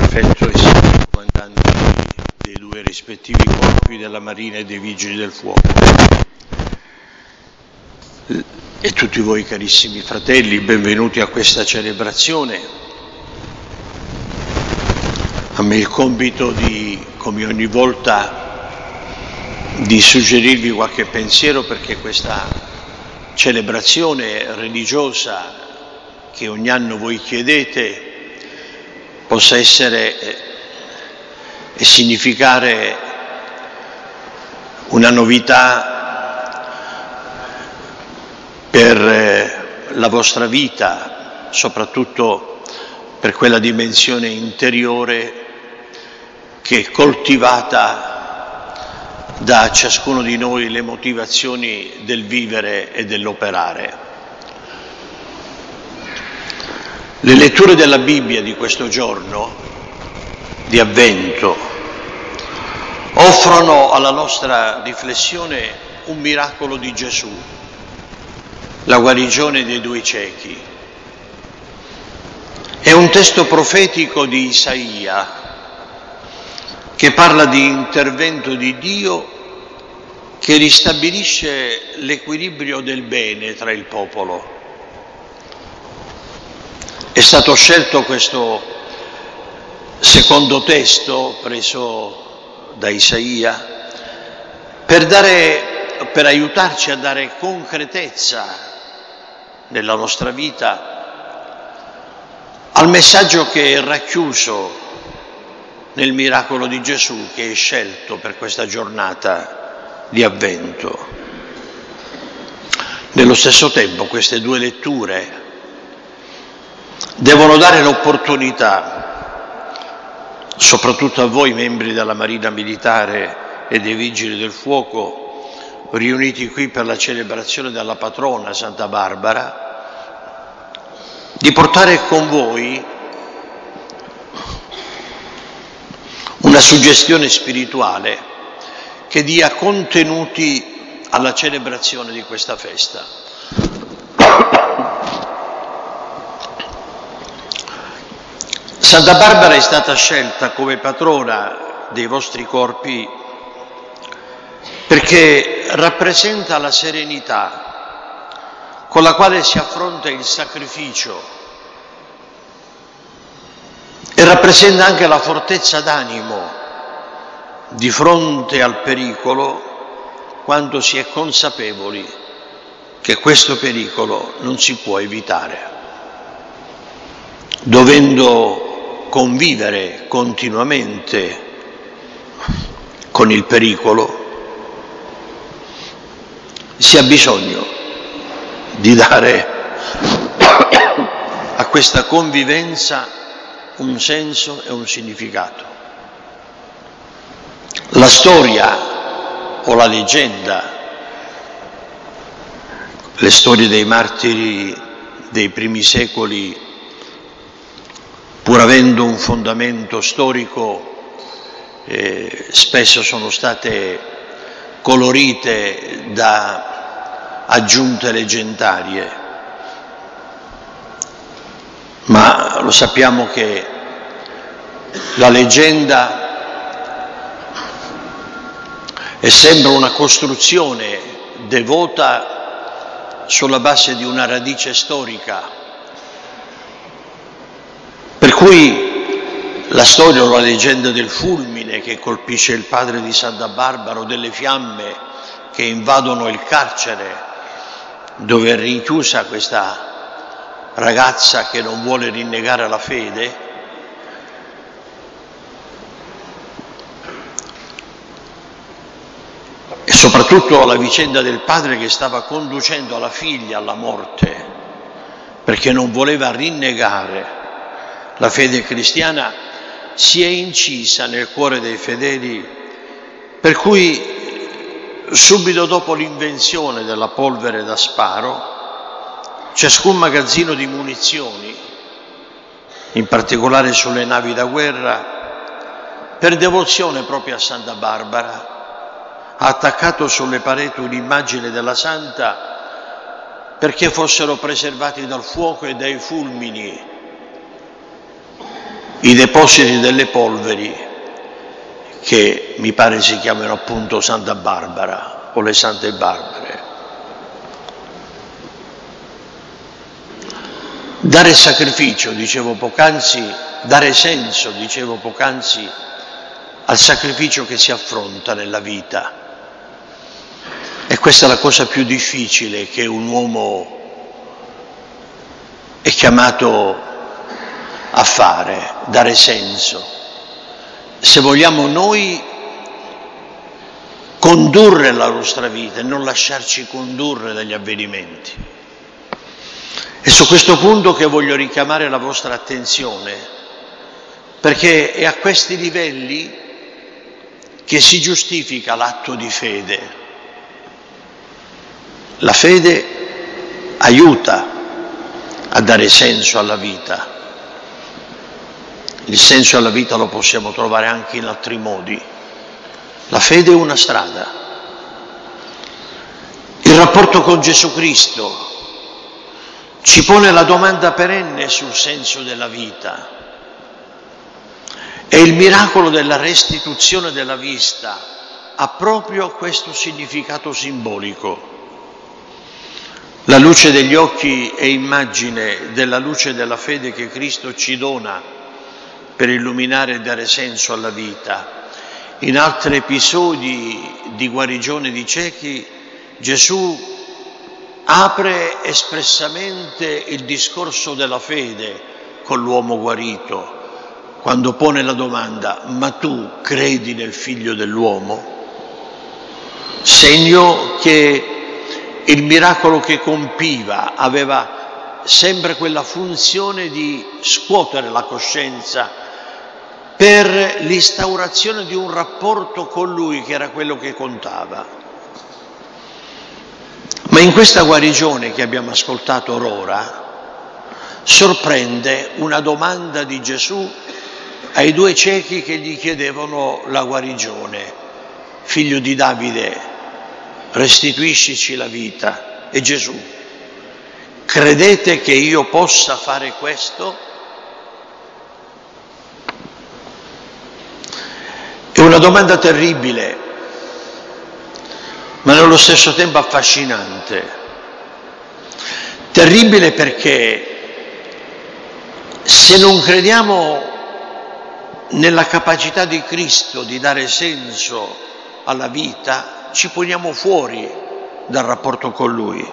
prefetto e signori comandanti dei due rispettivi corpi della Marina e dei Vigili del Fuoco, e tutti voi carissimi fratelli, benvenuti a questa celebrazione. A me il compito come ogni volta, di suggerirvi qualche pensiero perché questa celebrazione religiosa che ogni anno voi chiedete possa essere e significare una novità per la vostra vita, soprattutto per quella dimensione interiore che è coltivata da ciascuno di noi le motivazioni del vivere e dell'operare. Le letture della Bibbia di questo giorno di Avvento offrono alla nostra riflessione un miracolo di Gesù, la guarigione dei due ciechi. È un testo profetico di Isaia che parla di intervento di Dio che ristabilisce l'equilibrio del bene tra il popolo. È stato scelto questo secondo testo preso da Isaia per aiutarci a dare concretezza nella nostra vita al messaggio che è racchiuso nel miracolo di Gesù che è scelto per questa giornata di Avvento. Nello stesso tempo queste due letture devono dare l'opportunità, soprattutto a voi membri della Marina Militare e dei Vigili del Fuoco, riuniti qui per la celebrazione della patrona Santa Barbara, di portare con voi una suggestione spirituale che dia contenuti alla celebrazione di questa festa. Santa Barbara è stata scelta come patrona dei vostri corpi perché rappresenta la serenità con la quale si affronta il sacrificio e rappresenta anche la fortezza d'animo di fronte al pericolo quando si è consapevoli che questo pericolo non si può evitare, dovendo convivere continuamente con il pericolo. Si ha bisogno di dare a questa convivenza un senso e un significato. La storia o la leggenda, le storie dei martiri dei primi secoli, pur avendo un fondamento storico, spesso sono state colorite da aggiunte leggendarie, ma lo sappiamo che la leggenda è sempre una costruzione devota sulla base di una radice storica, per cui la storia o la leggenda del fulmine che colpisce il padre di Santa Barbara o delle fiamme che invadono il carcere dove è rinchiusa questa ragazza che non vuole rinnegare la fede, e soprattutto la vicenda del padre che stava conducendo la figlia alla morte perché non voleva rinnegare la fede cristiana, si è incisa nel cuore dei fedeli, per cui subito dopo l'invenzione della polvere da sparo, ciascun magazzino di munizioni, in particolare sulle navi da guerra, per devozione proprio a Santa Barbara, ha attaccato sulle pareti un'immagine della Santa perché fossero preservati dal fuoco e dai fulmini i depositi delle polveri che mi pare si chiamano appunto Santa Barbara o le Sante Barbare. Dare sacrificio, dicevo poc'anzi, dare senso, dicevo poc'anzi, al sacrificio che si affronta nella vita. E questa è la cosa più difficile che un uomo è chiamato a fare, dare senso. Se vogliamo noi condurre la nostra vita e non lasciarci condurre dagli avvenimenti. È su questo punto che voglio richiamare la vostra attenzione, perché è a questi livelli che si giustifica l'atto di fede. La fede aiuta a dare senso alla vita. Il senso alla vita lo possiamo trovare anche in altri modi. La fede è una strada. Il rapporto con Gesù Cristo ci pone la domanda perenne sul senso della vita. E il miracolo della restituzione della vista ha proprio questo significato simbolico. La luce degli occhi è immagine della luce della fede che Cristo ci dona per illuminare e dare senso alla vita. In altri episodi di guarigione di ciechi, Gesù apre espressamente il discorso della fede con l'uomo guarito, quando pone la domanda: ma tu credi nel Figlio dell'uomo? Segno che il miracolo che compiva aveva sempre quella funzione di scuotere la coscienza per l'instaurazione di un rapporto con Lui, che era quello che contava. Ma in questa guarigione che abbiamo ascoltato ora sorprende una domanda di Gesù ai due ciechi che gli chiedevano la guarigione: figlio di Davide, restituiscici la vita. E Gesù: credete che io possa fare questo? È una domanda terribile, ma nello stesso tempo affascinante. Terribile perché se non crediamo nella capacità di Cristo di dare senso alla vita, ci poniamo fuori dal rapporto con Lui,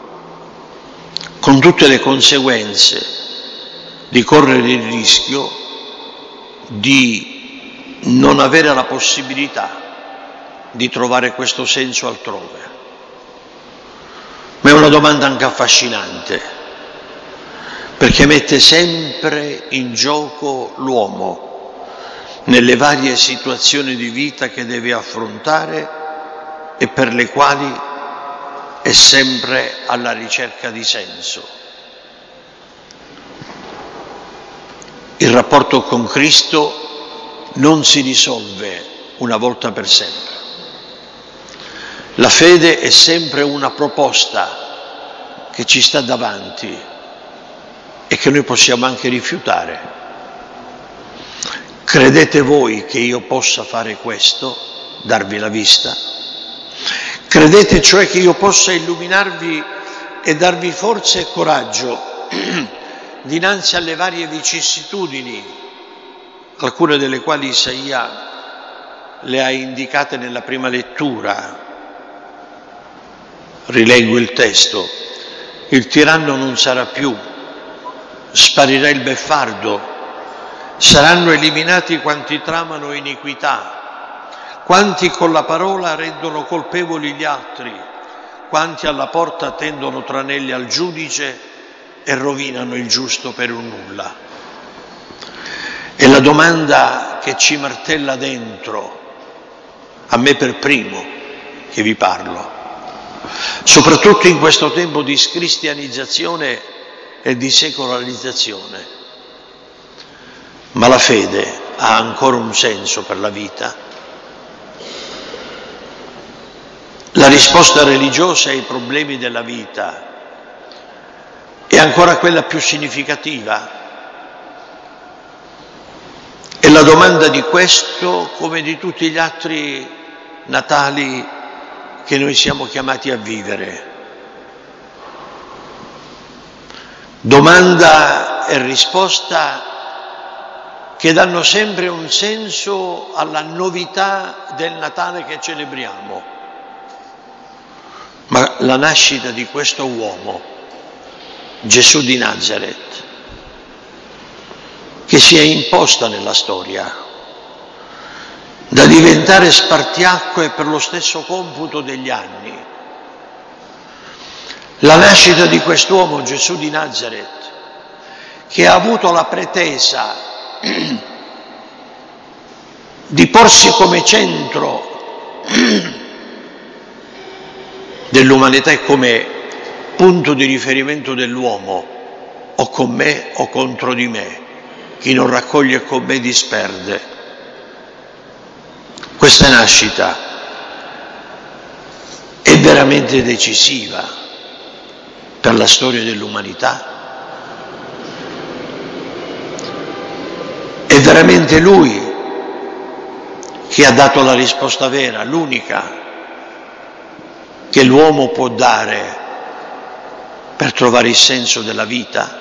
con tutte le conseguenze di correre il rischio di non avere la possibilità di trovare questo senso altrove. Ma è una domanda anche affascinante, perché mette sempre in gioco l'uomo nelle varie situazioni di vita che deve affrontare e per le quali è sempre alla ricerca di senso. Il rapporto con Cristo non si risolve una volta per sempre. La fede è sempre una proposta che ci sta davanti e che noi possiamo anche rifiutare. Credete voi che io possa fare questo, darvi la vista? Credete cioè che io possa illuminarvi e darvi forza e coraggio dinanzi alle varie vicissitudini, alcune delle quali Isaia le ha indicate nella prima lettura. Rileggo il testo: il tiranno non sarà più, sparirà il beffardo, saranno eliminati quanti tramano iniquità, quanti con la parola rendono colpevoli gli altri, quanti alla porta tendono tranelli al giudice e rovinano il giusto per un nulla. È la domanda che ci martella dentro, a me per primo che vi parlo, soprattutto in questo tempo di scristianizzazione e di secolarizzazione. Ma la fede ha ancora un senso per la vita? La risposta religiosa ai problemi della vita è ancora quella più significativa? è la domanda di questo come di tutti gli altri Natali che noi siamo chiamati a vivere. Domanda e risposta che danno sempre un senso alla novità del Natale che celebriamo. Ma la nascita di questo uomo, Gesù di Nazaret, che si è imposta nella storia, da diventare spartiacque per lo stesso computo degli anni. La nascita di quest'uomo, Gesù di Nazaret, che ha avuto la pretesa di porsi come centro dell'umanità e come punto di riferimento dell'uomo, o con me o contro di me, chi non raccoglie con me disperde. Questa nascita è veramente decisiva per la storia dell'umanità. È veramente Lui che ha dato la risposta vera, l'unica che l'uomo può dare per trovare il senso della vita.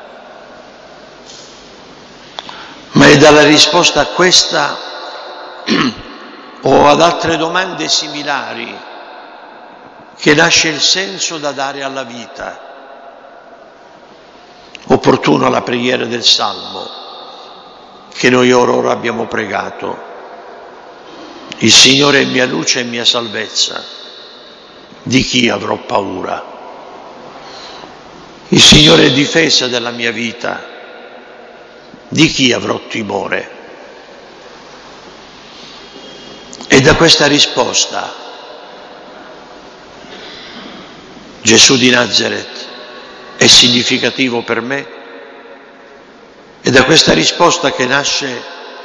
Ma è dalla risposta a questa o ad altre domande similari che nasce il senso da dare alla vita. Opportuno la preghiera del Salmo che noi ora abbiamo pregato. Il Signore è mia luce e mia salvezza, di chi avrò paura? Il Signore è difesa della mia vita, di chi avrò timore? E da questa risposta Gesù di Nazaret è significativo per me. È da questa risposta che nasce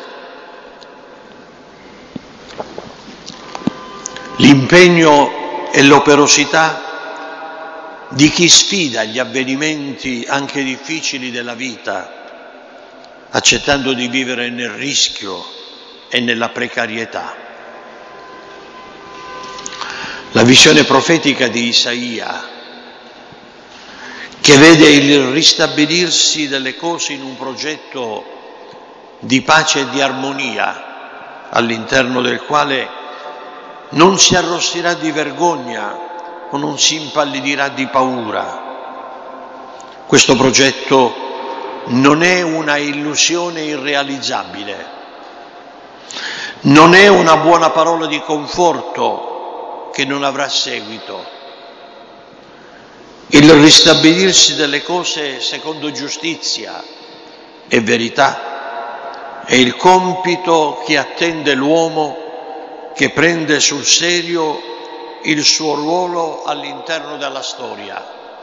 l'impegno e l'operosità di chi sfida gli avvenimenti anche difficili della vita, accettando di vivere nel rischio e nella precarietà. La visione profetica di Isaia, che vede il ristabilirsi delle cose in un progetto di pace e di armonia, all'interno del quale non si arrossirà di vergogna o non si impallidirà di paura. Questo progetto non è una illusione irrealizzabile, non è una buona parola di conforto che non avrà seguito. Il ristabilirsi delle cose secondo giustizia e verità è il compito che attende l'uomo che prende sul serio il suo ruolo all'interno della storia,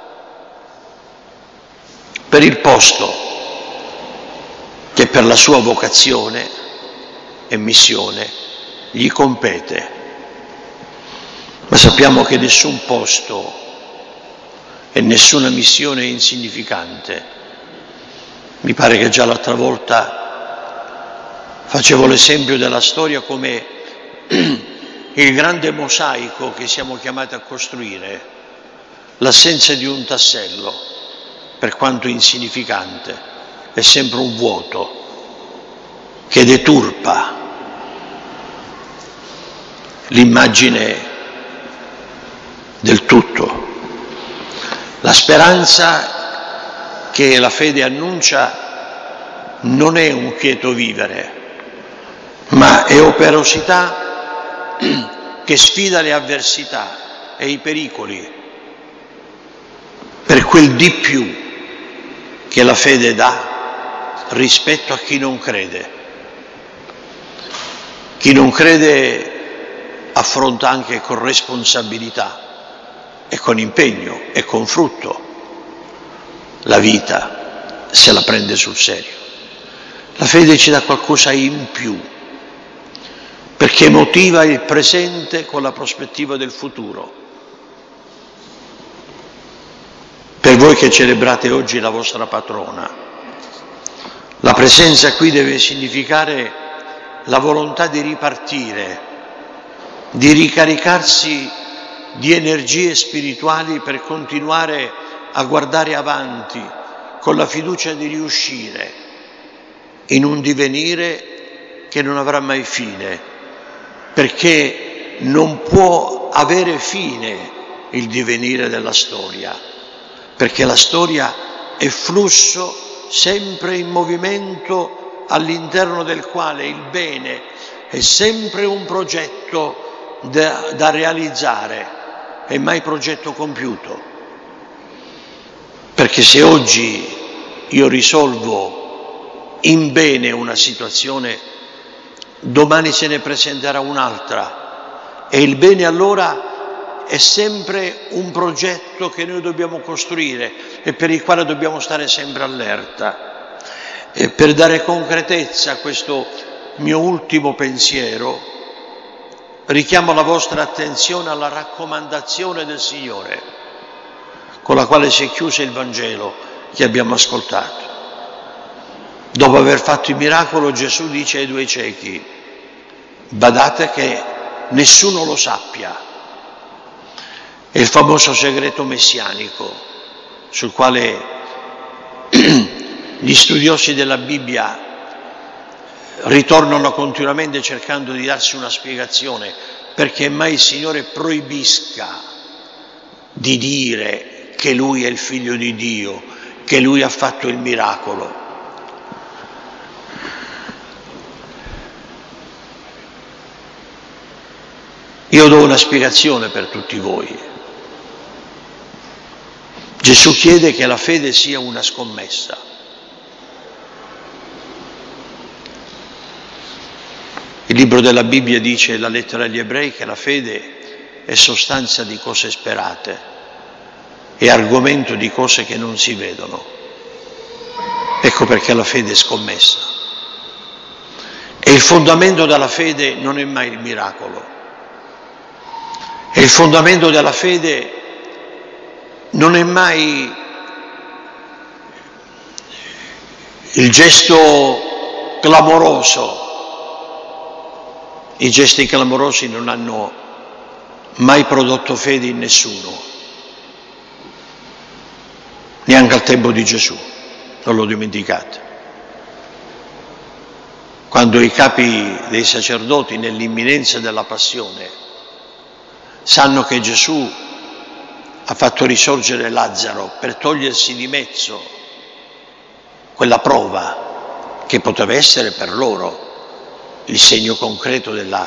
per il posto che per la sua vocazione e missione gli compete. Ma sappiamo che nessun posto e nessuna missione è insignificante. Mi pare che già l'altra volta facevo l'esempio della storia come il grande mosaico che siamo chiamati a costruire. L'assenza di un tassello, per quanto insignificante, è sempre un vuoto che deturpa l'immagine del tutto. La speranza che la fede annuncia non è un quieto vivere, ma è operosità che sfida le avversità e i pericoli per quel di più che la fede dà rispetto a chi non crede. Chi non crede affronta anche con responsabilità e con impegno e con frutto la vita, se la prende sul serio. La fede ci dà qualcosa in più, perché motiva il presente con la prospettiva del futuro. Per voi che celebrate oggi la vostra patrona, La presenza qui deve significare la volontà di ripartire, di ricaricarsi di energie spirituali per continuare a guardare avanti con la fiducia di riuscire in un divenire che non avrà mai fine, perché non può avere fine il divenire della storia, perché la storia è flusso sempre in movimento, all'interno del quale il bene è sempre un progetto da realizzare e mai progetto compiuto. Perché se oggi io risolvo in bene una situazione, domani se ne presenterà un'altra e il bene allora è sempre un progetto che noi dobbiamo costruire e per il quale dobbiamo stare sempre allerta. E per dare concretezza a questo mio ultimo pensiero, richiamo la vostra attenzione alla raccomandazione del Signore con la quale si è chiuso il Vangelo che abbiamo ascoltato. Dopo aver fatto il miracolo, Gesù dice ai 2 ciechi: badate che nessuno lo sappia. È il famoso segreto messianico sul quale gli studiosi della Bibbia ritornano continuamente cercando di darsi una spiegazione, perché mai il Signore proibisca di dire che Lui è il Figlio di Dio, che Lui ha fatto il miracolo. Io do una spiegazione per tutti voi. Gesù chiede che la fede sia una scommessa. Il libro della Bibbia dice, la lettera agli Ebrei, che la fede è sostanza di cose sperate, è argomento di cose che non si vedono. Ecco perché la fede è scommessa. E il fondamento della fede non è mai il miracolo. E il fondamento della fede non è mai il gesto clamoroso. I gesti clamorosi non hanno mai prodotto fede in nessuno, neanche al tempo di Gesù, non lo dimenticate. Quando i capi dei sacerdoti, nell'imminenza della passione, sanno che Gesù ha fatto risorgere Lazzaro per togliersi di mezzo quella prova che poteva essere per loro il segno concreto della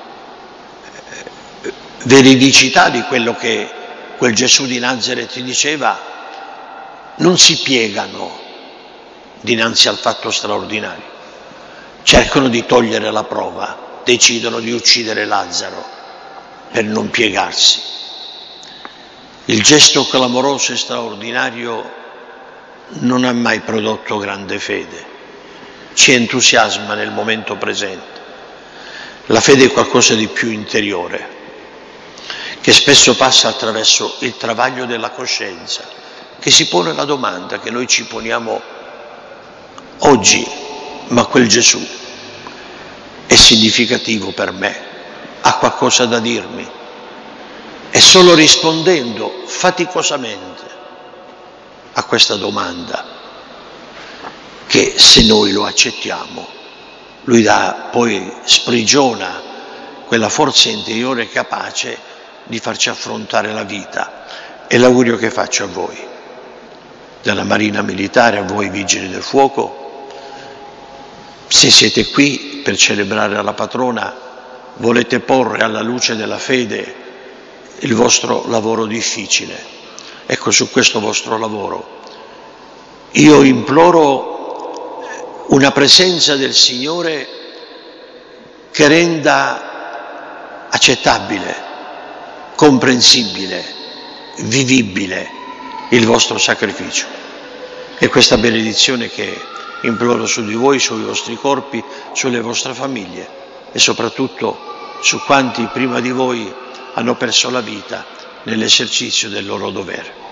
veridicità di quello che quel Gesù di Nazaret diceva, non si piegano dinanzi al fatto straordinario, cercano di togliere la prova, decidono di uccidere Lazzaro per non piegarsi. Il gesto clamoroso e straordinario non ha mai prodotto grande fede, ci entusiasma nel momento presente. La fede è qualcosa di più interiore, che spesso passa attraverso il travaglio della coscienza, che si pone la domanda che noi ci poniamo oggi: ma quel Gesù è significativo per me? Ha qualcosa da dirmi? E solo rispondendo faticosamente a questa domanda, che se noi lo accettiamo, lui poi sprigiona quella forza interiore capace di farci affrontare la vita. E l'augurio che faccio a voi della Marina Militare, a voi Vigili del Fuoco, se siete qui per celebrare la patrona, volete porre alla luce della fede il vostro lavoro difficile. Ecco, su questo vostro lavoro io imploro una presenza del Signore che renda accettabile, comprensibile, vivibile il vostro sacrificio. E questa benedizione che imploro su di voi, sui vostri corpi, sulle vostre famiglie e soprattutto su quanti prima di voi hanno perso la vita nell'esercizio del loro dovere.